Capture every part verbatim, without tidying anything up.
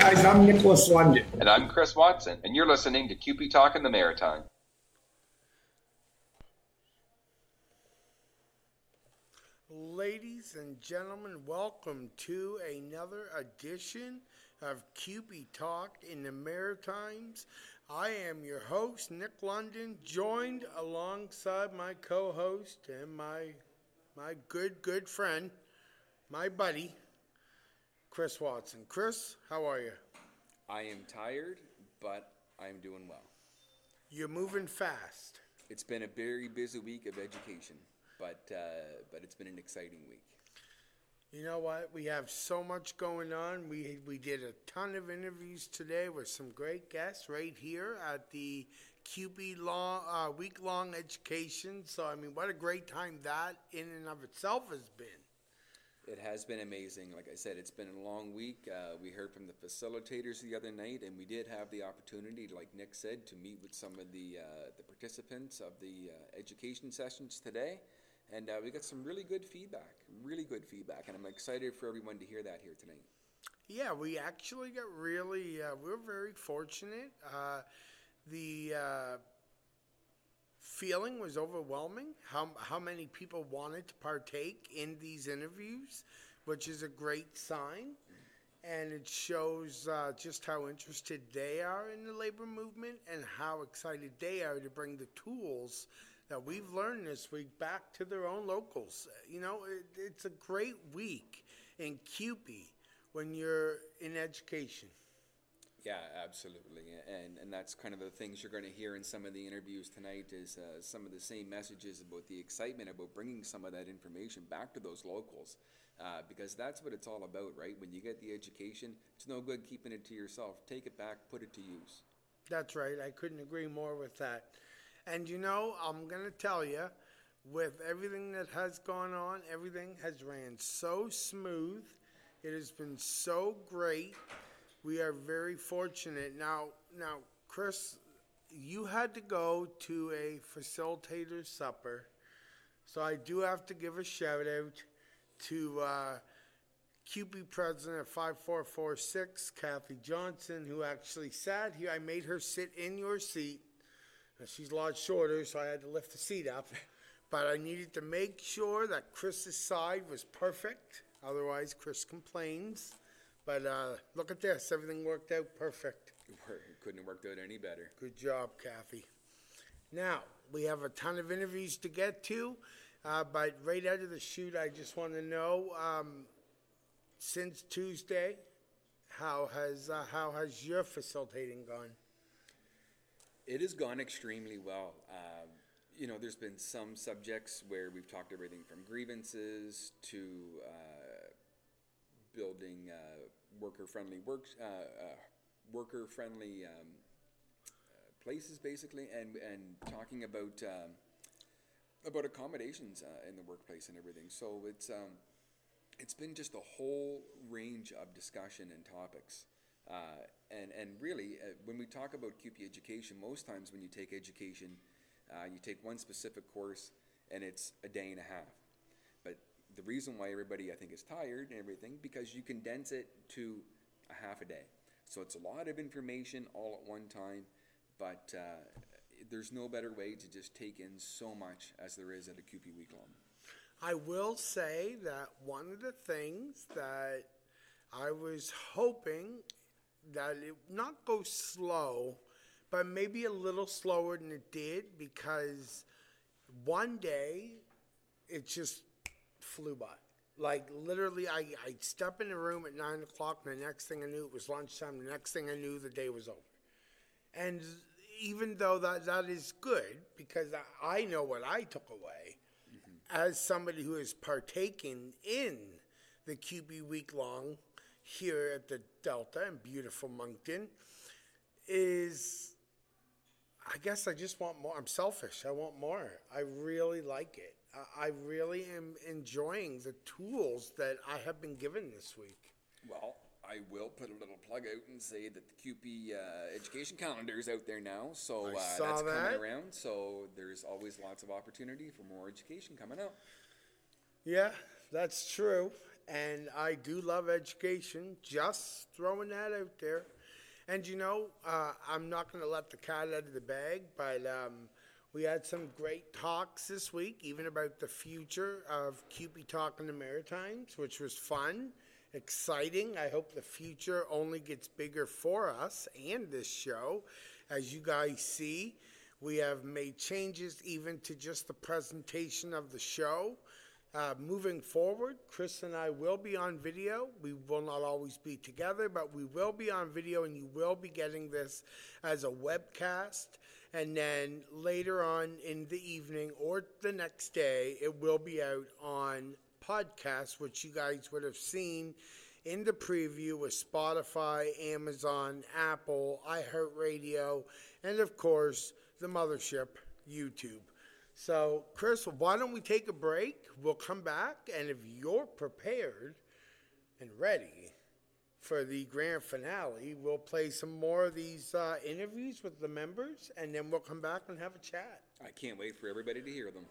guys, I'm Nicholas London. And I'm Chris Watson, and you're listening to C U P E Talk in the Maritime. Ladies and gentlemen, welcome to another edition of C U P E Talk in the Maritimes. I am your host, Nick London, joined alongside my co-host and my my good, good friend, my buddy, Chris Watson. Chris, how are you? I am tired, but I'm doing well. You're moving fast. It's been a very busy week of education, but uh, but it's been an exciting week. You know what? We have so much going on. We we did a ton of interviews today with some great guests right here at the C U P E long, uh, week-long education. So, I mean, what a great time that in and of itself has been. It has been amazing. Like I said, it's been a long week. Uh, we heard from the facilitators the other night, and we did have the opportunity, like Nick said, to meet with some of the uh, the participants of the uh, education sessions today. And uh, we got some really good feedback, really good feedback. And I'm excited for everyone to hear that here tonight. Yeah, we actually got really, uh, we're very fortunate. Uh, the uh, feeling was overwhelming, how, how many people wanted to partake in these interviews, which is a great sign. And it shows uh, just how interested they are in the labor movement and how excited they are to bring the tools that we've learned this week back to their own locals. You know, it, it's a great week in C U P E when you're in education. Yeah, absolutely. And and that's kind of the things you're going to hear in some of the interviews tonight is uh, some of the same messages about the excitement about bringing some of that information back to those locals. Uh, because that's what it's all about, right? When you get the education, it's no good keeping it to yourself. Take it back, put it to use. That's right. I couldn't agree more with that. And, you know, I'm going to tell you, with everything that has gone on, everything has ran so smooth. It has been so great. We are very fortunate. Now, now, Chris, you had to go to a facilitator's supper. So I do have to give a shout out to uh, C U P E President five four four six, Kathy Johnson, who actually sat here. I made her sit in your seat. She's a lot shorter, so I had to lift the seat up. But I needed to make sure that Chris's side was perfect. Otherwise, Chris complains. But uh, look at this. Everything worked out perfect. It couldn't have worked out any better. Good job, Kathy. Now, we have a ton of interviews to get to. Uh, but right out of the chute, I just want to know, um, since Tuesday, how has uh, how has your facilitating gone? It has gone extremely well. Uh, you know, there's been some subjects where we've talked everything from grievances to uh, building uh, worker-friendly work, uh, uh, worker-friendly um, uh, places, basically, and and talking about um, about accommodations uh, in the workplace and everything. So it's um, it's been just a whole range of discussion and topics. Uh, and, and really, uh, when we talk about C U P E education, most times when you take education, uh, you take one specific course and it's a day and a half. But the reason why everybody, I think, is tired and everything, because you condense it to a half a day. So it's a lot of information all at one time, but uh, there's no better way to just take in so much as there is at a C U P E week long. I will say that one of the things that I was hoping that it not go slow, but maybe a little slower than it did, because one day it just flew by. Like literally, I, I'd step in the room at nine o'clock, and the next thing I knew it was lunchtime. The next thing I knew the day was over. And even though that, that is good, because I, I know what I took away mm-hmm. as somebody who is partaking in the C U P E week long here at the Delta in beautiful Moncton, is I guess I just want more. I'm selfish. I want more. I really like it. I, I really am enjoying the tools that I have been given this week. Well, I will put a little plug out and say that the C U P E uh, education calendar is out there now, so uh, that's that. coming around. So there's always lots of opportunity for more education coming out. Yeah, that's true. and I do love education. Just throwing that out there. And you know, uh, I'm not going to let the cat out of the bag, but um, we had some great talks this week, even about the future of Q P Talk in the Maritimes, which was fun, exciting. I hope the future only gets bigger for us and this show. As you guys see, we have made changes even to just the presentation of the show. Uh, moving forward, Chris and I will be on video. We will not always be together, but we will be on video, and you will be getting this as a webcast. And then later on in the evening or the next day, it will be out on podcast, which you guys would have seen in the preview with Spotify, Amazon, Apple, iHeartRadio, and of course, the mothership, YouTube. So, Chris, why don't we take a break? We'll come back, and if you're prepared and ready for the grand finale, we'll play some more of these uh, interviews with the members, and then we'll come back and have a chat. I can't wait for everybody to hear them.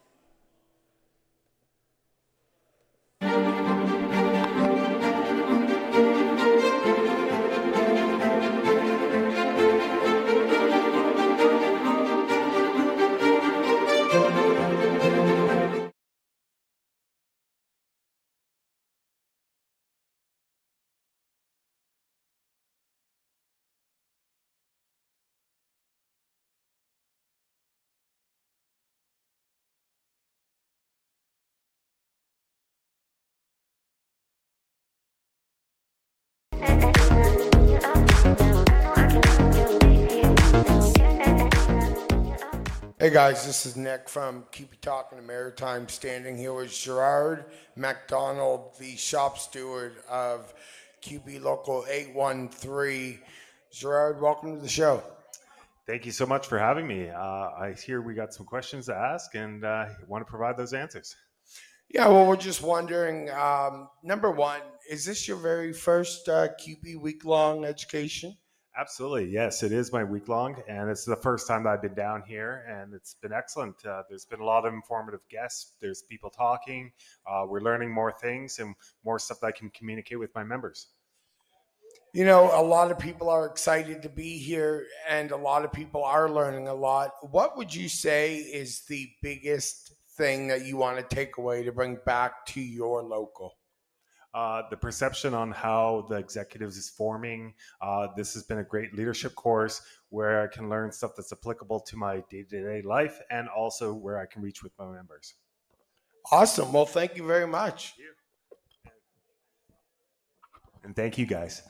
Hey guys, this is Nick from Q P Talk in the Maritime, standing here with Gerard MacDonald, the shop steward of Q P Local eight one three. Gerard, welcome to the show. Thank you so much for having me. Uh, I hear we got some questions to ask and uh, want to provide those answers. Yeah, well, we're just wondering, um, number one, is this your very first uh, Q P week-long education? Absolutely. Yes, it is my week long, and it's the first time that I've been down here, and it's been excellent. Uh, there's been a lot of informative guests. There's people talking. Uh, we're learning more things and more stuff that I can communicate with my members. You know, a lot of people are excited to be here, and a lot of people are learning a lot. What would you say is the biggest thing that you want to take away to bring back to your local? Uh, the perception on how the executives is forming. Uh, this has been a great leadership course where I can learn stuff that's applicable to my day-to-day life and also where I can reach with my members. Awesome. Well, thank you very much. Thank you. And thank you, guys.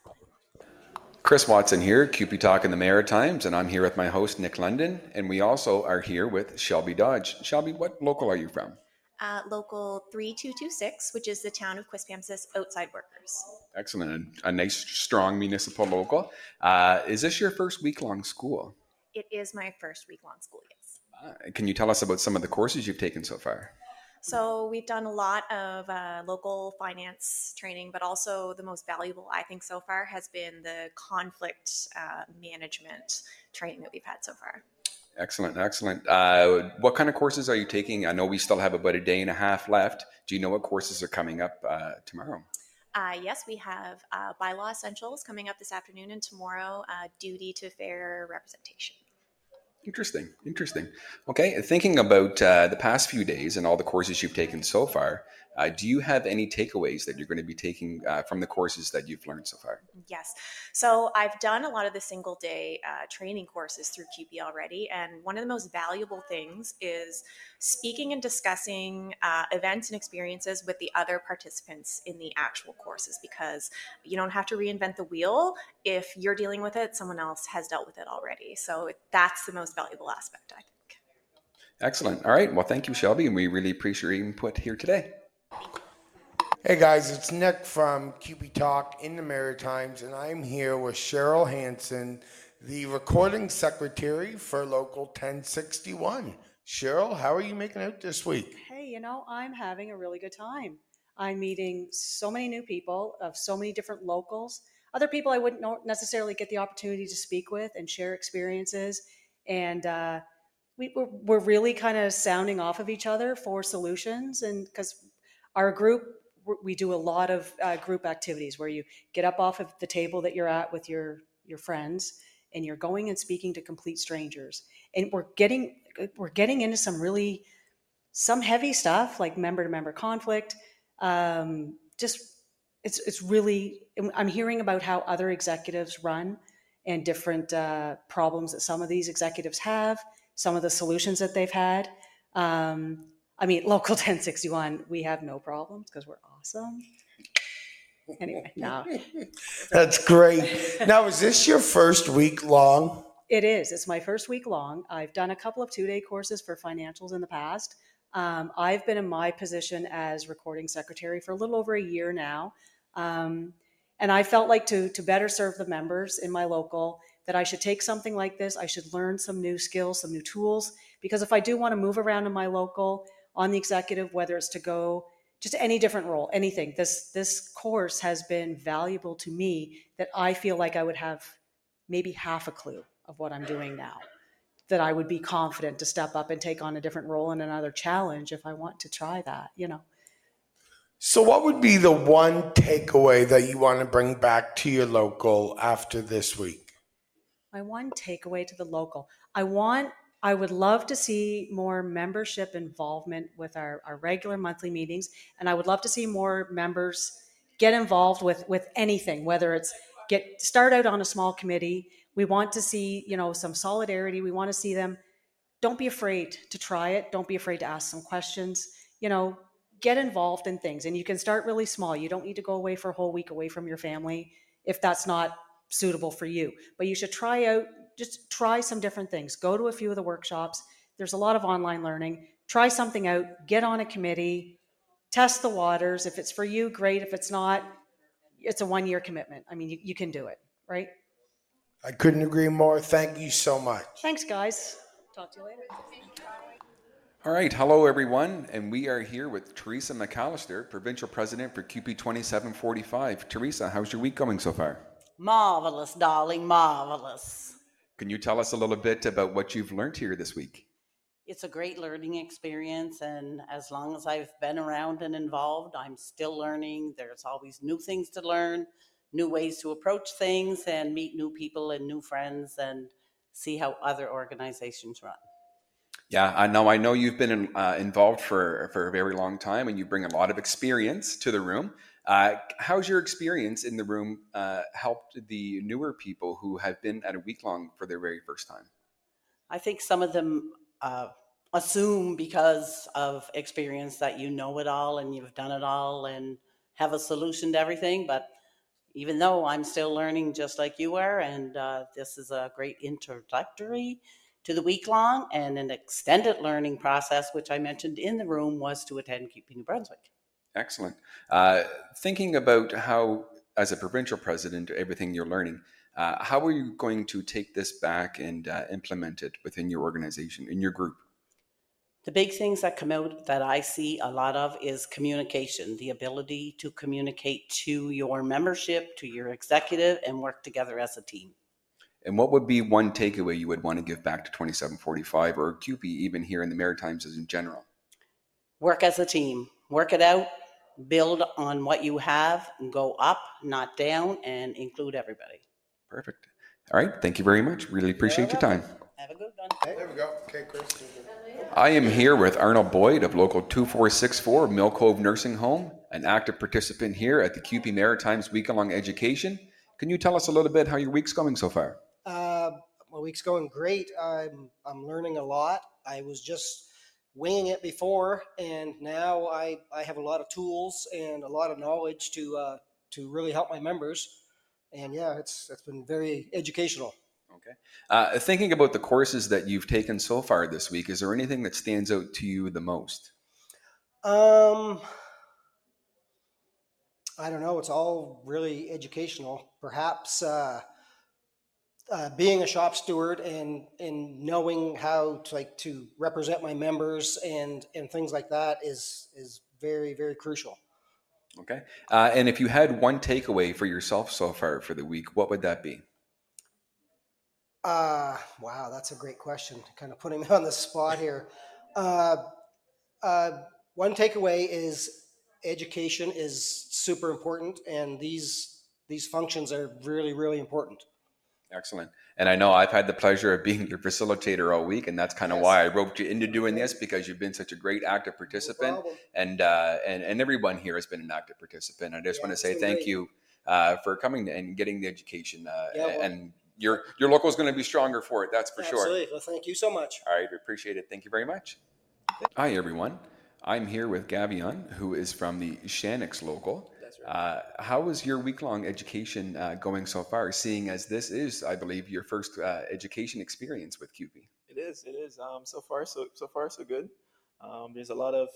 Chris Watson here, Q P Talk in the Maritimes, and I'm here with my host, Nick London, and we also are here with Shelby Dodge. Shelby, what local are you from? Uh, local three two two six, which is the town of Quispamsis outside workers. Excellent. A, a nice, strong municipal local. Uh, is this your first week-long school? It is my first week-long school, yes. Uh, can you tell us about some of the courses you've taken so far? So we've done a lot of uh, local finance training, but also the most valuable, I think, so far has been the conflict uh, management training that we've had so far. Excellent, excellent. Uh, what kind of courses are you taking? I know we still have about a day and a half left. Do you know what courses are coming up uh, tomorrow? Uh, yes, we have uh, bylaw essentials coming up this afternoon and tomorrow, uh, duty to fair representation. Interesting, interesting. Okay, thinking about uh, the past few days and all the courses you've taken so far, uh, do you have any takeaways that you're going to be taking uh, from the courses that you've learned so far? Yes. So I've done a lot of the single day uh, training courses through Q P already. And one of the most valuable things is speaking and discussing uh, events and experiences with the other participants in the actual courses, because you don't have to reinvent the wheel. If you're dealing with it, someone else has dealt with it already. So that's the most valuable aspect, I think. Excellent. All right. Well, thank you, Shelby. And we really appreciate your input here today. Hey guys, it's Nick from Q P Talk in the Maritimes, and I'm here with Cheryl Hansen, the recording secretary for Local ten sixty-one. Cheryl, how are you making out this week? Hey, you know, I'm having a really good time. I'm meeting so many new people of so many different locals, other people I wouldn't necessarily get the opportunity to speak with and share experiences. And uh, we, we're, we're really kind of sounding off of each other for solutions. And because our group we do a lot of uh, group activities where you get up off of the table that you're at with your your friends, and you're going and speaking to complete strangers. And we're getting we're getting into some really some heavy stuff like member to member conflict. Um, just it's it's really I'm hearing about how other executives run and different uh, problems that some of these executives have, some of the solutions that they've had. Um, I mean, Local ten sixty-one, we have no problems because we're awesome. Anyway, no. That's great. Now, is this your first week long? It is. It's my first week long. I've done a couple of two-day courses for financials in the past. Um, I've been in my position as recording secretary for a little over a year now. Um, and I felt like to, to better serve the members in my local, that I should take something like this. I should learn some new skills, some new tools, because if I do want to move around in my local on the executive, whether it's to go just any different role, anything, this, this course has been valuable to me that I feel like I would have maybe half a clue of what I'm doing now, that I would be confident to step up and take on a different role and another challenge if I want to try that, you know. So what would be the one takeaway that you want to bring back to your local after this week? My one takeaway to the local, I want, I would love to see more membership involvement with our, our regular monthly meetings. And I would love to see more members get involved with, with anything, whether it's get, start out on a small committee. We want to see, you know, some solidarity. We want to see them. Don't be afraid to try it. Don't be afraid to ask some questions, you know, get involved in things. And you can start really small. You don't need to go away for a whole week away from your family if that's not suitable for you. But you should try out, just try some different things. Go to a few of the workshops. There's a lot of online learning. Try something out. Get on a committee. Test the waters. If it's for you, great. If it's not, it's a one-year commitment. I mean, you, you can do it, right? I couldn't agree more. Thank you so much. Thanks, guys. Talk to you later. All right, hello everyone, and we are here with Teresa McAllister, Provincial President for C U P E twenty-seven forty-five. Teresa, how's your week going so far? Marvelous, darling, marvelous. Can you tell us a little bit about what you've learned here this week? It's a great learning experience, and as long as I've been around and involved, I'm still learning. There's always new things to learn, new ways to approach things, and meet new people and new friends, and see how other organizations run. Yeah, I know. I know you've been in, uh, involved for, for a very long time, and you bring a lot of experience to the room. Uh, how's your experience in the room uh, helped the newer people who have been at a week long for their very first time? I think some of them uh, assume because of experience that you know it all and you've done it all and have a solution to everything. But even though I'm still learning just like you are, and uh, this is a great introductory to the week long, and an extended learning process, which I mentioned in the room, was to attend C U P E New Brunswick. Excellent. Uh, thinking about how, as a provincial president, everything you're learning, uh, how are you going to take this back and uh, implement it within your organization, in your group? The big things that come out that I see a lot of is communication, the ability to communicate to your membership, to your executive, and work together as a team. And what would be one takeaway you would want to give back to twenty-seven forty-five or C U P E, even here in the Maritimes as in general? Work as a team. Work it out. Build on what you have. And go up, not down, and include everybody. Perfect. All right. Thank you very much. Really appreciate your time. Have a good one. There we go. Okay, Chris. I am here with Arnold Boyd of Local two four six four, Mill Cove Nursing Home, an active participant here at the C U P E Maritimes Week-Long Education. Can you tell us a little bit how your week's going so far? Uh, my week's going great. I'm I'm learning a lot. I was just winging it before, and now I, I have a lot of tools and a lot of knowledge to uh, to really help my members. And yeah, it's it's been very educational. Okay. Uh, thinking about the courses that you've taken so far this week, is there anything that stands out to you the most? Um, I don't know. It's all really educational. Perhaps. Uh, Uh, being a shop steward and and knowing how to like to represent my members and and things like that is is very very crucial. Okay. Uh, and if you had one takeaway for yourself so far for the week, what would that be? Uh, wow, that's a great question. Kind of putting me on the spot here. Uh, uh, one takeaway is education is super important, and these these functions are really, really important. Excellent. And I know I've had the pleasure of being your facilitator all week, and that's kind of Yes. why I roped you into doing this, because you've been such a great active participant, problem. and uh, and and everyone here has been an active participant. I just Yeah, want to it's say been thank great. you uh, for coming and getting the education, uh, Yeah, well- and your your local is going to be stronger for it. That's for sure. Absolutely. Well, thank you so much. All right, we appreciate it. Thank you very much. Hi, everyone. I'm here with Gavion, who is from the Shanix local. That's right. Uh, how is your week-long education uh, going so far, seeing as this is, I believe, your first uh, education experience with C U P E? It is. It is. Um, so far, so so far, so good. Um, there's a lot of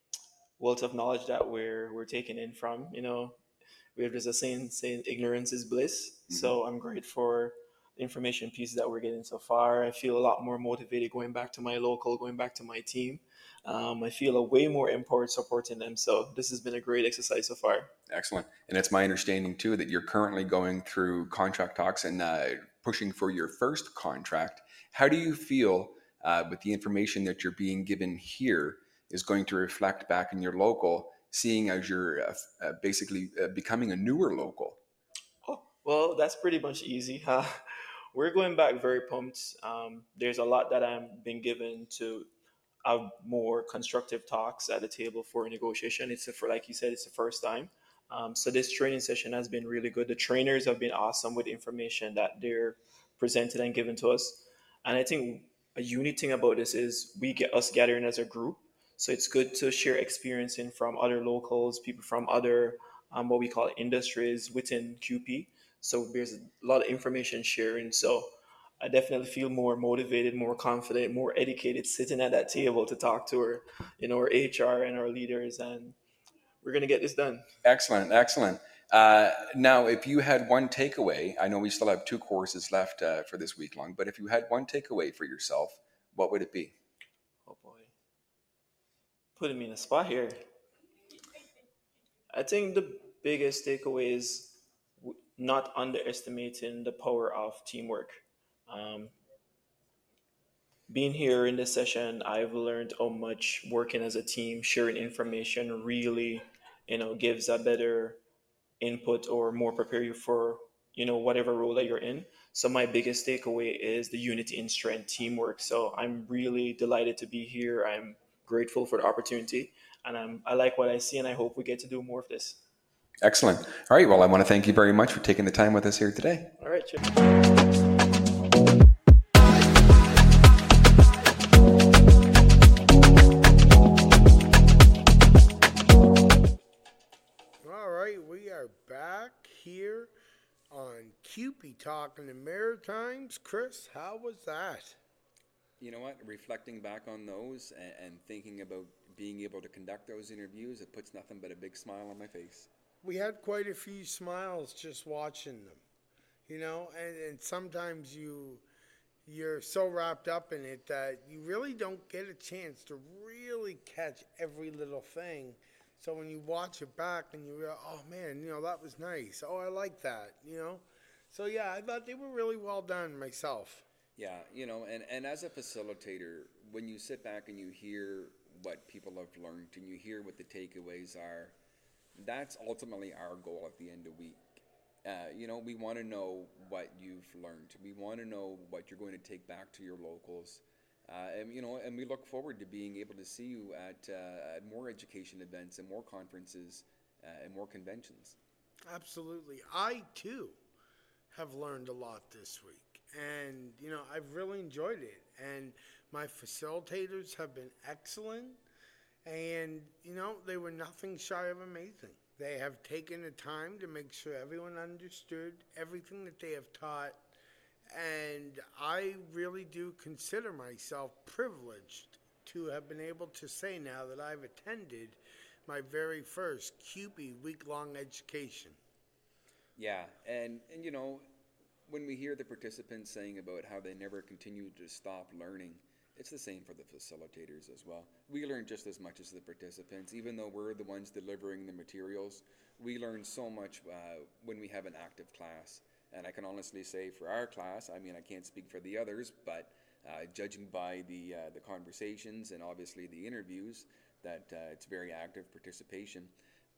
wealth of knowledge that we're we're taking in from. You know, we have just a saying saying ignorance is bliss. Mm-hmm. So I'm great for the information pieces that we're getting so far. I feel a lot more motivated going back to my local, going back to my team. Um, I feel a way more empowered supporting them. So this has been a great exercise so far. Excellent. And it's my understanding, too, that you're currently going through contract talks and uh, pushing for your first contract. How do you feel uh, with the information that you're being given here is going to reflect back in your local, seeing as you're uh, uh, basically uh, becoming a newer local? Oh, well, that's pretty much easy. Uh, we're going back very pumped. Um, there's a lot that I'm being given to have more constructive talks at the table for negotiation. It's a, for like you said, it's the first time. Um, so this training session has been really good. The trainers have been awesome with the information that they're presented and given to us. And I think a unique thing about this is we get us gathering as a group. So it's good to share experiencing from other locals, people from other um, what we call industries within C U P E. So there's a lot of information sharing. So I definitely feel more motivated, more confident, more educated sitting at that table to talk to our, you know, our H R and our leaders, and we're going to get this done. Excellent, excellent. Uh, now, if you had one takeaway, I know we still have two courses left uh, for this week long, but if you had one takeaway for yourself, what would it be? Oh boy, putting me in a spot here. I think the biggest takeaway is w- not underestimating the power of teamwork. Um, being here in this session, I've learned how much working as a team, sharing information really, you know, gives a better input or more prepare you for, you know, whatever role that you're in. So my biggest takeaway is the unity and strength teamwork. So I'm really delighted to be here. I'm grateful for the opportunity, and I'm, I like what I see, and I hope we get to do more of this. Excellent. All right. Well, I want to thank you very much for taking the time with us here today. All right, Chip. All right, we are back here on C U P E Talking the Maritimes. Chris, how was that? You know what? Reflecting back on those and, and thinking about being able to conduct those interviews, it puts nothing but a big smile on my face. We had quite a few smiles just watching them, you know, and, and sometimes you you're so wrapped up in it that you really don't get a chance to really catch every little thing. So when you watch it back and you realize, oh man, you know, that was nice. Oh, I like that, you know. So yeah, I thought they were really well done myself. Yeah, you know, and, and as a facilitator, when you sit back and you hear what people have learned and you hear what the takeaways are, that's ultimately our goal at the end of the week. Uh, you know, we want to know what you've learned. We want to know what you're going to take back to your locals. Uh, and, you know, and we look forward to being able to see you at, uh, at more education events and more conferences uh, and more conventions. Absolutely. I, too, have learned a lot this week. And, you know, I've really enjoyed it. And my facilitators have been excellent. And, you know, they were nothing shy of amazing. They have taken the time to make sure everyone understood everything that they have taught. And I really do consider myself privileged to have been able to say now that I've attended my very first C U P E week-long education. Yeah, and, and you know, when we hear the participants saying about how they never continue to stop learning, it's the same for the facilitators as well. We learn just as much as the participants. Even though we're the ones delivering the materials, we learn so much uh, when we have an active class. And I can honestly say for our class, I mean, I can't speak for the others, but uh, judging by the uh, the conversations and obviously the interviews, that uh, it's very active participation.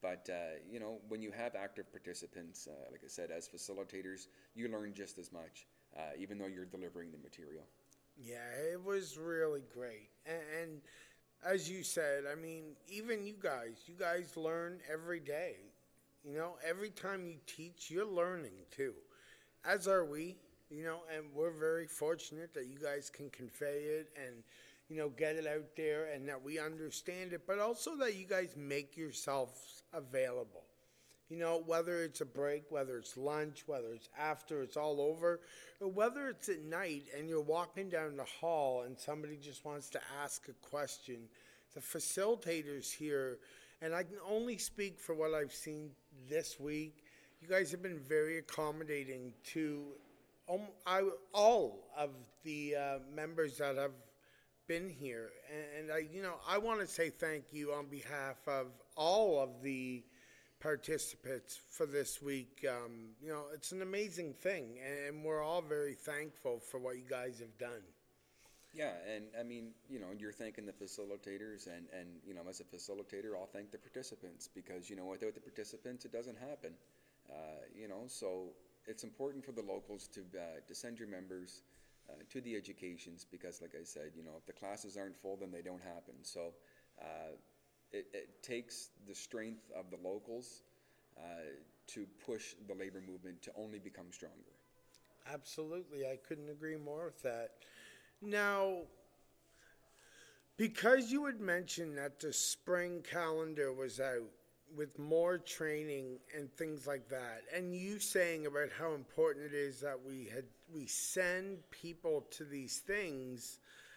But, uh, you know, when you have active participants, uh, like I said, as facilitators, you learn just as much, uh, even though you're delivering the material. Yeah, it was really great. And, and as you said, I mean, even you guys, you guys learn every day. You know, every time you teach, you're learning too, as are we, you know, and we're very fortunate that you guys can convey it and, you know, get it out there and that we understand it, but also that you guys make yourselves available. You know, whether it's a break, whether it's lunch, whether it's after it's all over, or whether it's at night and you're walking down the hall and somebody just wants to ask a question, the facilitators here, and I can only speak for what I've seen this week, you guys have been very accommodating to um, I, all of the uh, members that have been here. And, and I, you know, I want to say thank you on behalf of all of the participants for this week. Um, you know, it's an amazing thing, and we're all very thankful for what you guys have done. Yeah, and I mean, you know, you're thanking the facilitators, and, and you know, as a facilitator, I'll thank the participants, because, you know, without the participants, it doesn't happen. Uh, you know, so it's important for the locals to uh, to send your members uh, to the educations, because, like I said, you know, if the classes aren't full, then they don't happen. So uh, it, it takes the strength of the locals uh, to push the labor movement to only become stronger. Absolutely, I couldn't agree more with that. Now, because you had mentioned that the spring calendar was out with more training and things like that, and you saying about how important it is that we had we send people to these things,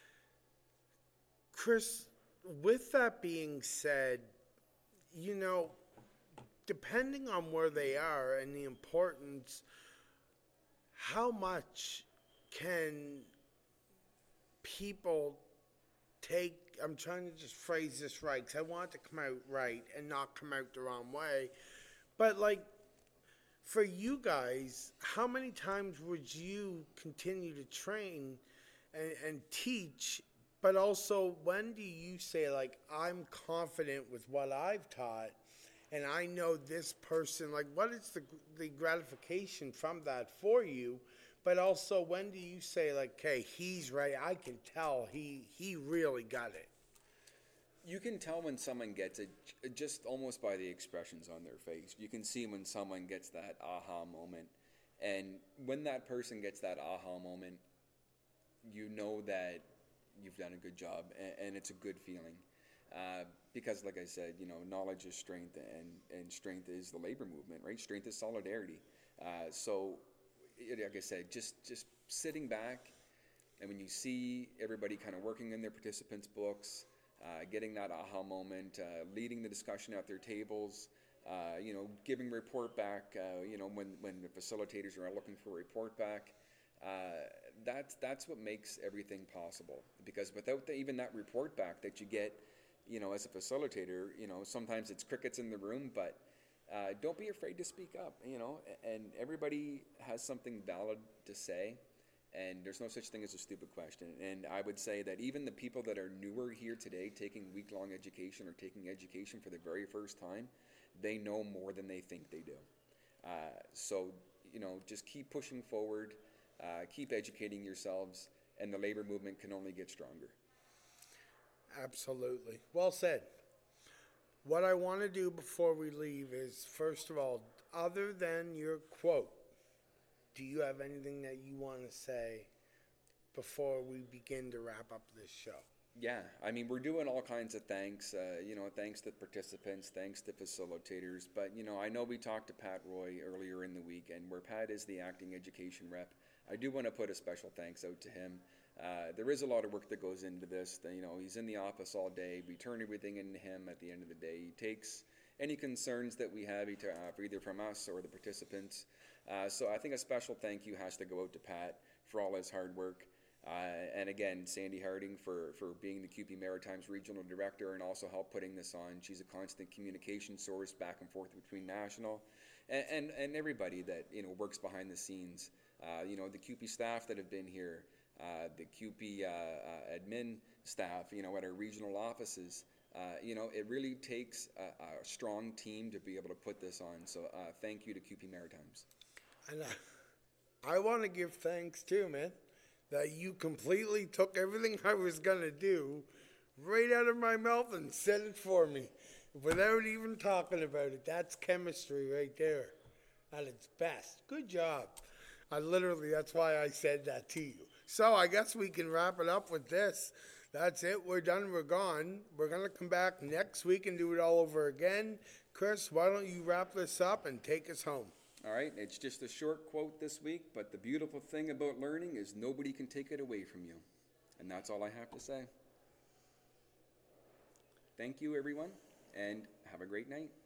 Chris, with that being said, you know, depending on where they are and the importance, how much can people take, I'm trying to just phrase this right because I want it to come out right and not come out the wrong way, but like for you guys, how many times would you continue to train and, and teach, but also when do you say like, I'm confident with what I've taught and I know this person, like what is the, the gratification from that for you? But also, when do you say, like, okay, he's right, I can tell he he really got it? You can tell when someone gets it just almost by the expressions on their face. You can see when someone gets that aha moment. And when that person gets that aha moment, you know that you've done a good job, and, and it's a good feeling. Uh, because, like I said, you know, knowledge is strength, and, and strength is the labor movement, right? Strength is solidarity. Uh, so... Like I said, just just sitting back, and when you see everybody kind of working in their participants' books, uh, getting that aha moment, uh, leading the discussion at their tables, uh, you know, giving report back, uh, you know, when, when the facilitators are looking for a report back, uh, that's, that's what makes everything possible. Because without the, even that report back that you get, you know, as a facilitator, you know, sometimes it's crickets in the room, but Uh, don't be afraid to speak up, you know, and everybody has something valid to say, and there's no such thing as a stupid question. And I would say that even the people that are newer here today, taking week-long education or taking education for the very first time, they know more than they think they do. Uh, so, you know, just keep pushing forward, uh, keep educating yourselves, and the labor movement can only get stronger. Absolutely. Well said. What I want to do before we leave is, first of all, other than your quote, do you have anything that you want to say before we begin to wrap up this show? Yeah, I mean, we're doing all kinds of thanks, uh, you know, thanks to participants, thanks to facilitators. But, you know, I know we talked to Pat Roy earlier in the week, and where Pat is the acting education rep, I do want to put a special thanks out to him. Uh, there is a lot of work that goes into this. You know, he's in the office all day. We turn everything into him at the end of the day. He takes any concerns that we have either from us or the participants. Uh, so I think a special thank you has to go out to Pat for all his hard work. Uh, and again, Sandy Harding for, for being the C U P E Maritimes Regional Director and also help putting this on. She's a constant communication source back and forth between national and, and, and everybody that, you know, works behind the scenes. Uh, you know, the C U P E staff that have been here, uh, the C U P E uh, uh, admin staff, you know, at our regional offices, uh, you know, it really takes a, a strong team to be able to put this on. So uh, thank you to Q P Maritimes. And I, I want to give thanks too, man, that you completely took everything I was going to do right out of my mouth and said it for me without even talking about it. That's chemistry right there at its best. Good job. I literally, that's why I said that to you. So I guess we can wrap it up with this. That's it. We're done. We're gone. We're going to come back next week and do it all over again. Chris, why don't you wrap this up and take us home? All right, it's just a short quote this week, but the beautiful thing about learning is nobody can take it away from you. And that's all I have to say. Thank you, everyone, and have a great night.